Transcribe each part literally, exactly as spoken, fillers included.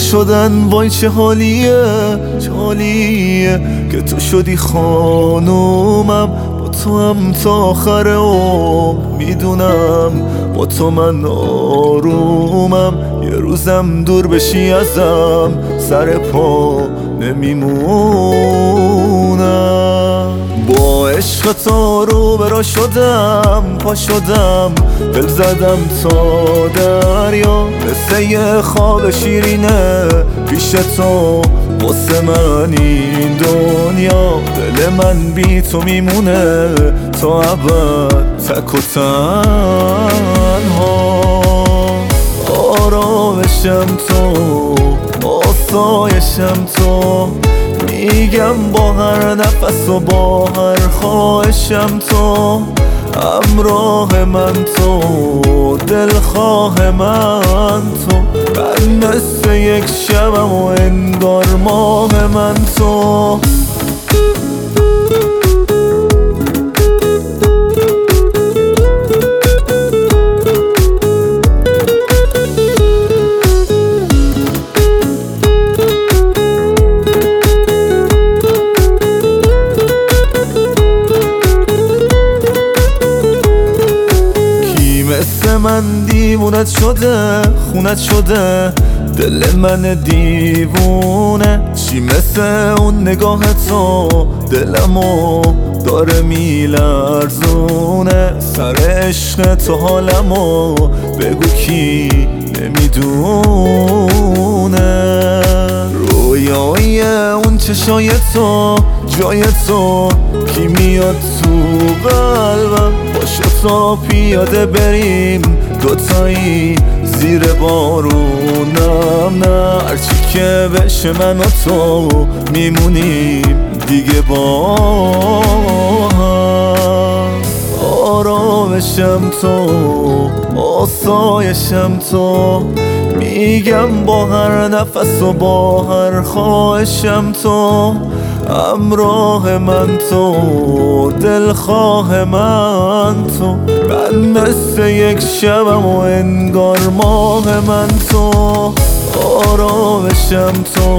شدن وای چه حالیه، چه حالیه که تو شدی خانومم. با تو هم تا آخر عمر میدونم، با تو من آرومم. یه روزم دور بشی ازم سر پا نمیمونم. با عشق تو رو برا شدم، پا شدم، دل زدم تا دریا. مثل یه خواب شیرینه پیش تو واسه من این دنیا. دل من بی تو میمونه تا ابد تک و تنها. آرامشم تو، آسایشم تو، میگم با هر نفس و با هر خواهشم تو. همراه من تو، دلخواه من تو. من مثل یک شبم و انگار ماه من تو. مثل من دیوونت شده، خونت شده دل من دیوونه. چی مثل اون نگاه تو دلمو داره میلرزونه. سر عشق تو حالمو بگو کی نمیدونه. رویای اون چشای تو، جای تو کی میاد تو قلبم. باشو تا پیاده بریم دوتایی زیر بارونم. نه هرچی که بشه من و تو میمونیم دیگه با هم. آرامشم تو، آسایشم تو، میگم با هر نفس و با هر خواهشم تو. همراه من تو، دلخواه من تو. من مثل یک شبم و انگار ماه من تو. آرامشم تو،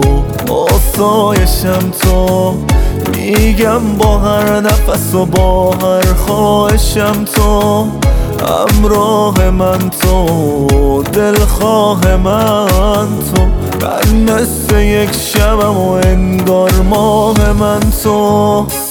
آسایشم تو، میگم با هر نفس و با هر خواهشم تو. همراه من تو، دلخواه من تو. من مثل یک شبم و انگار ماه من تو.